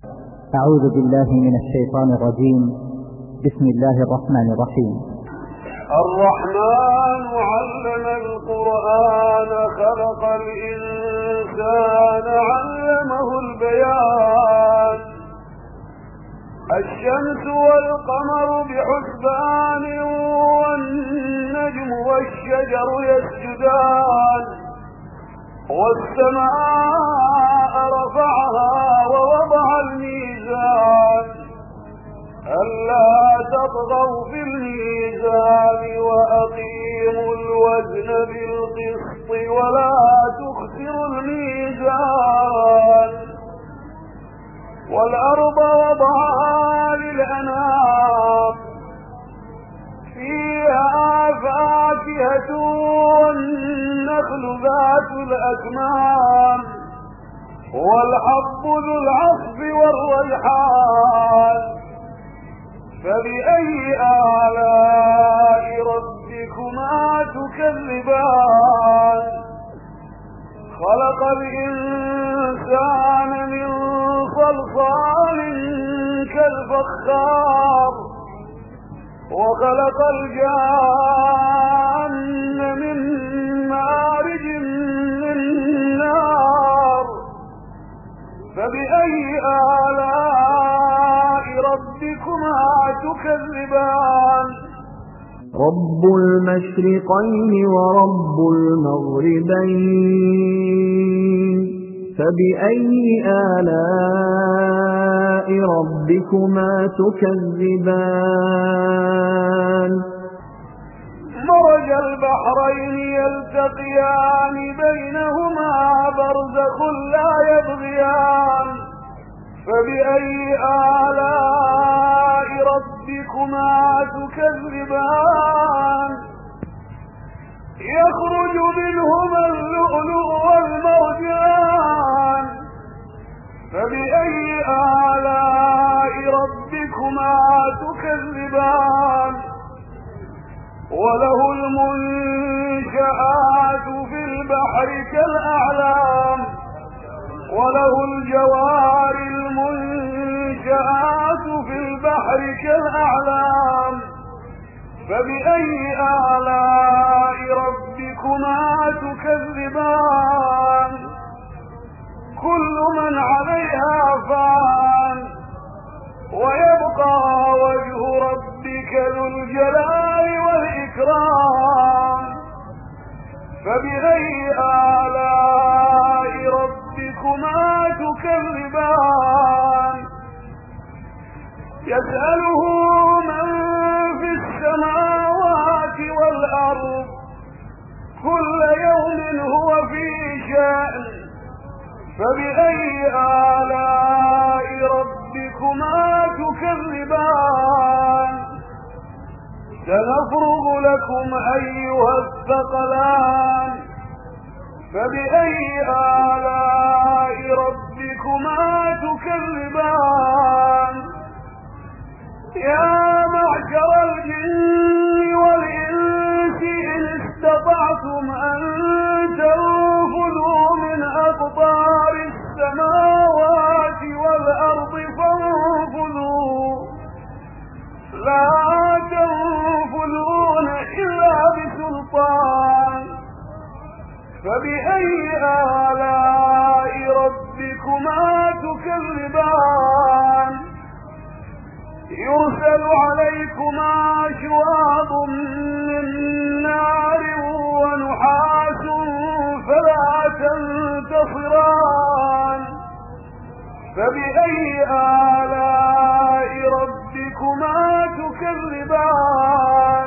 أعوذ بالله من الشيطان الرجيم. بسم الله الرحمن الرحيم. الرحمن علم القرآن خلق الإنسان علمه البيان. الشمس والقمر بحسبان والنجم والشجر يسجدان. والسماء رفعها ووضع الميزان ألا تطغوا في الميزان وأقيموا الوزن بالقسط ولا تخسروا الميزان. والأرض وضعها للأنام فيها فاكهة والنخل ذات الأكمام والحب ذو العصف والريحان. فبأي آلاء ربكما تكذبان؟ خلق الإنسان من صلصال كالفخار وخلق الجان من مارج من نار. فبأي آلاء ربكما تكذبان؟ رب المشرقين ورب المغربين فبأي آلاء ربكما تكذبان؟ مرج البحرين يلتقيان بينهما برزخ لا يبغيان. فبأي آلاء ربكما تكذبان؟ يخرج منهما اللؤلؤ والمرجان. فبأي آلاء ربكما تكذبان؟ وله المنشآت في البحر كالأعلام وله الجوار المنشآت في البحر كالأعلام. فبأي آلاء ربكما تكذبان؟ كل من عليها فان ويبقى وجه ربك ذو الجلال والإكرام. فبأي آلاء ربكما تكذبان؟ يسأله من في السماوات والأرض كل يوم هو في شأن. فبأي آلاء ربكما تكذبان؟ سنفرغ لكم أيها الثقلان. فبأي آلاء ربكما تكذبان؟ يا معشر الجن والإنس إن استطعتم أن تنفذوا من أقطار السماوات والأرض فانفذوا لا تنفذون إلا بسلطان. فبأي آلاء ربكما تكذبان؟ يرسل عليكما شواظ من نار ونحاس فلا تنتصران. فبأي آلاء ربكما تكذبان؟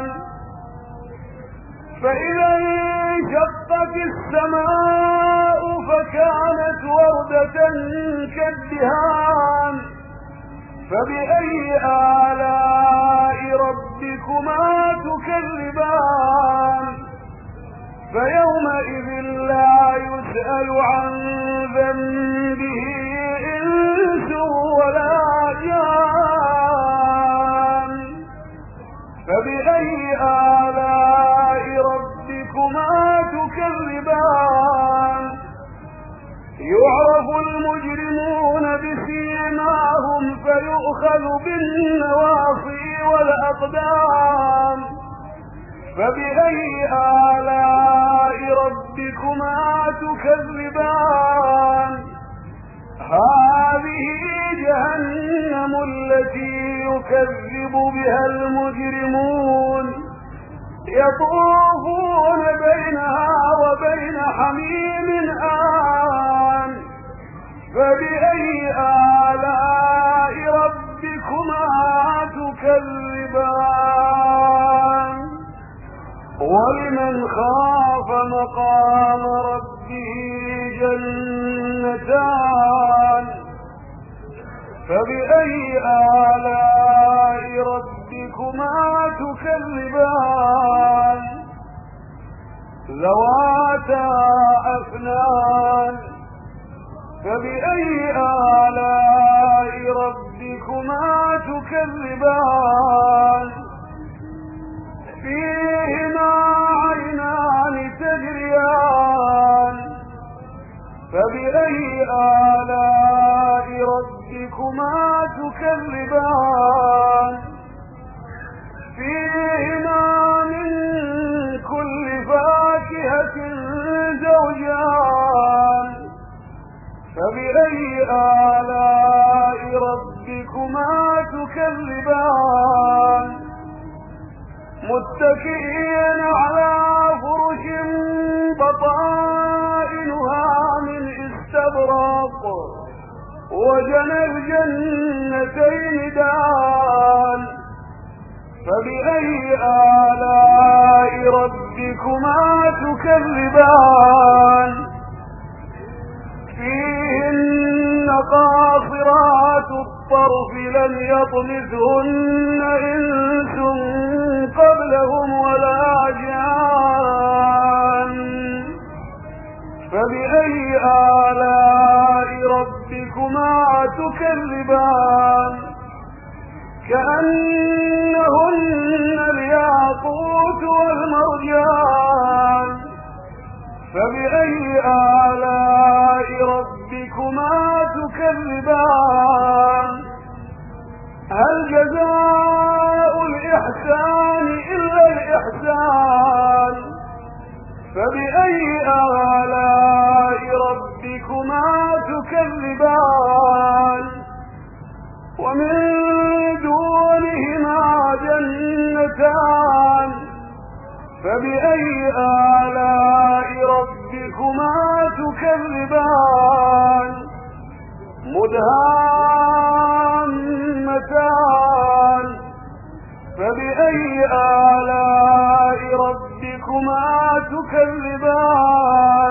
فإذا انشقت السماء فكانت وردة كالدهان. فبأي آلاء ربكما تكذبان؟ فيومئذ لا يسأل عن ذنبه إنس ولا جان. فبأي آلاء ربكما تكذبان؟ يعرف المجرمون بسيماهم يؤخذ بالنواصي والأقدام. فبأي آلاء ربكما تكذبان؟ هذه جهنم التي يكذب بها المجرمون يطوفون بينها وبين حميم آن. فبأي آلاء ربكما تكذبان؟ ولمن خاف مقام ربه جنتان. فبأي آلاء ربكما تكذبان؟ ذواتا أفنان. فبأي آلاء ربكما تكذبان؟ فيهما عينان تجريان. فبأي آلاء ربكما تكذبان؟ فيهما من كل فاكهة زوجان. فبأي آلاء ربكما تكذبان؟ متكئين على فرش بطائنها من استبرق وجنى الجنتين دان. فبأي آلاء ربكما تكذبان؟ فيهن قاصرات الطرف لم يطمثهن إنس قبلهم ولا جان. فبأي آلاء ربكما تكذبان؟ كأنهن الياقوت والمرجان. فبأي آلاء ربكما تكذبان؟ هل جزاء الإحسان إلا الإحسان؟ فبأي آلاء ربكما تكذبان؟ ومن دونهما جنتان. فبأي آلاء ربكما تكذبان؟ مدهامتان. فبأي آلاء ربكما تكذبان؟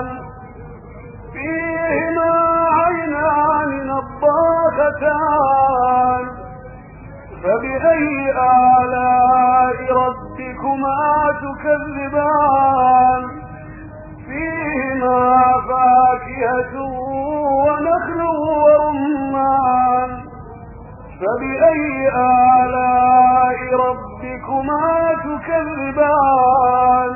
فيهما عينان نضاختان. فبأي آلاء ربكما تكذبان؟ فيهما فاكهة ونخل ورمان. فبأي آلاء ربكما تكذبان؟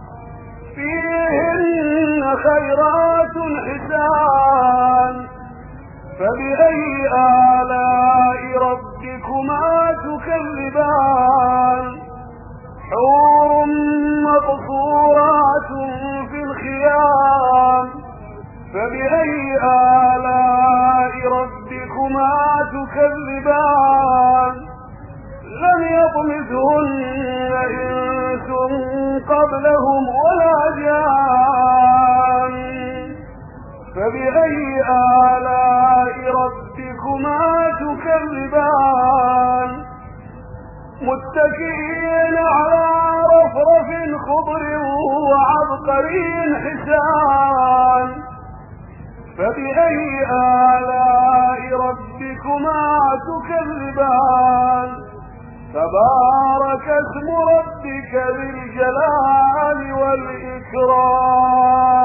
فيهن خيرات حسان. فبأي آلاء ربكما تكذبان؟ حور مقصورات في الخيام. فبأي آلاء ربكما تكذبان؟ لم يطمثهن إنس قبلهم ولا جان. فبأي آلاء ربكما تكذبان؟ متكئين على رفرف خضر وعبقري حسان. فبأي آلاء ربكما تكذبان؟ تبارك اسم ربك ذي الجلال والإكرام.